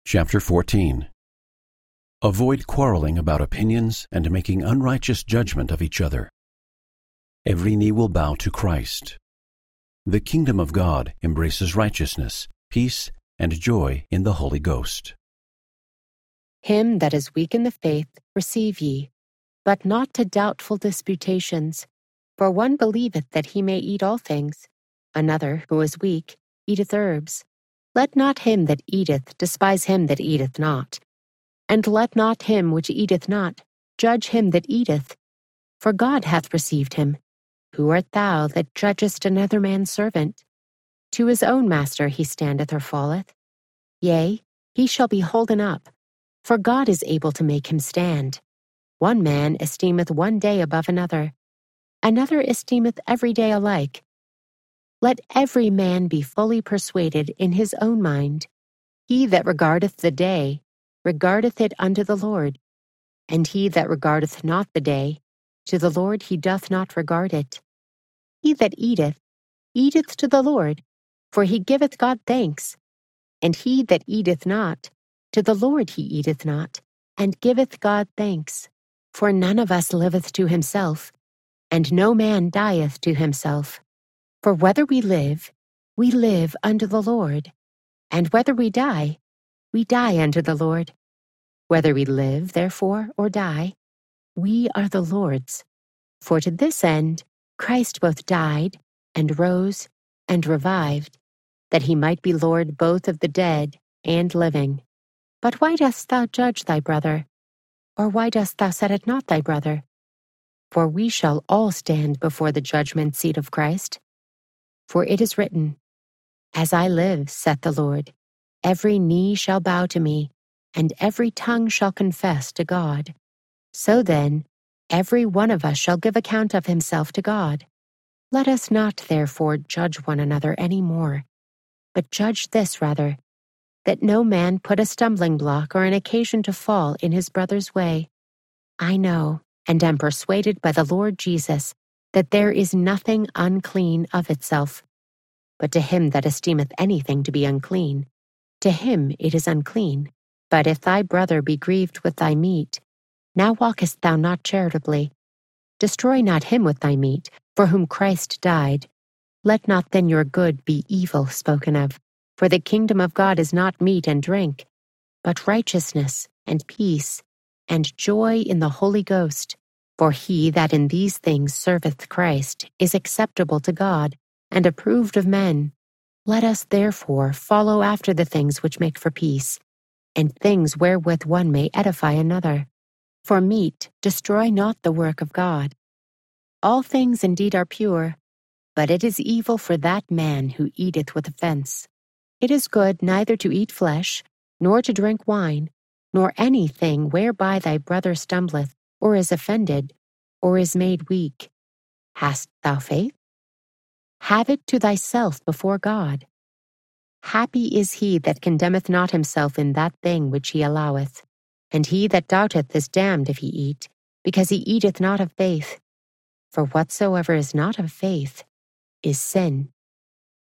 Chapter 14. Avoid quarreling about opinions and making unrighteous judgment of each other. Every knee will bow to Christ. The kingdom of God embraces righteousness, peace, and joy in the Holy Ghost. Him that is weak in the faith receive ye, but not to doubtful disputations. For one believeth that he may eat all things, another, who is weak, eateth herbs. Let not him that eateth despise him that eateth not. And let not him which eateth not judge him that eateth, for God hath received him. Who art thou that judgest another man's servant? To his own master he standeth or falleth. Yea, he shall be holden up, for God is able to make him stand. One man esteemeth one day above another, another esteemeth every day alike. Let every man be fully persuaded in his own mind. He that regardeth the day, regardeth it unto the Lord, and he that regardeth not the day, to the Lord he doth not regard it. He that eateth, eateth to the Lord, for he giveth God thanks. And he that eateth not, to the Lord he eateth not, and giveth God thanks. For none of us liveth to himself, and no man dieth to himself. For whether we live unto the Lord, and whether we die unto the Lord. Whether we live, therefore, or die, we are the Lord's. For to this end Christ both died, and rose, and revived, that he might be Lord both of the dead and living. But why dost thou judge thy brother? Or why dost thou set at naught thy brother? For we shall all stand before the judgment seat of Christ. For it is written, As I live, saith the Lord, every knee shall bow to me, and every tongue shall confess to God. So then, every one of us shall give account of himself to God. Let us not therefore judge one another any more, but judge this rather, that no man put a stumbling block or an occasion to fall in his brother's way. I know, and am persuaded by the Lord Jesus, that there is nothing unclean of itself. But to him that esteemeth anything to be unclean, to him it is unclean. But if thy brother be grieved with thy meat, now walkest thou not charitably. Destroy not him with thy meat, for whom Christ died. Let not then your good be evil spoken of. For the kingdom of God is not meat and drink, but righteousness and peace and joy in the Holy Ghost. For he that in these things serveth Christ is acceptable to God and approved of men. Let us therefore follow after the things which make for peace, and things wherewith one may edify another. For meat destroy not the work of God. All things indeed are pure, but it is evil for that man who eateth with offense. It is good neither to eat flesh, nor to drink wine, nor anything whereby thy brother stumbleth, or is offended, or is made weak. Hast thou faith? Have it to thyself before God. Happy is he that condemneth not himself in that thing which he alloweth. And he that doubteth is damned if he eat, because he eateth not of faith. For whatsoever is not of faith is sin.